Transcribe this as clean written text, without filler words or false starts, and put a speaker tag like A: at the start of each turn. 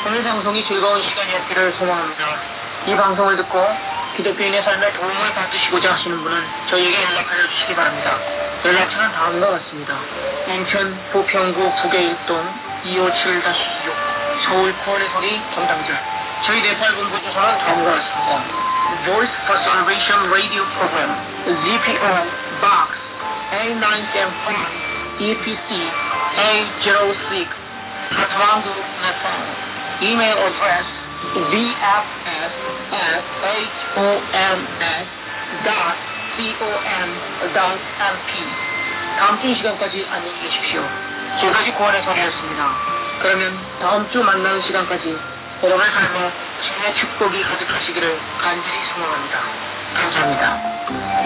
A: 오늘 방송이 즐거운 시간이었기를 소망합니다. 이 방송을 듣고 기독교인의 삶에 도움을 받으시고자 하시는 분은 저희에게 연락 알려주시기 바랍니다. 연락처는 다음과 같습니다. 인천 보평구 북계일동 257-6 서울 구원의 소리 담당자. 저희 네팔 본부 주소는 다음과 같습니다. Voice for Salvation Radio Program ZPO Box A975 EPC A06 Kathmandu, Nepal. Email address vfs@homs.com.mp. 다음 주 이 시간까지 안녕히 계십시오. 지금까지 구원의 소리였습니다. 그러면 다음 주 만나는 시간까지 여러분의 삶에 주님의 축복이 가득하시기를 간절히 소망합니다. 감사합니다.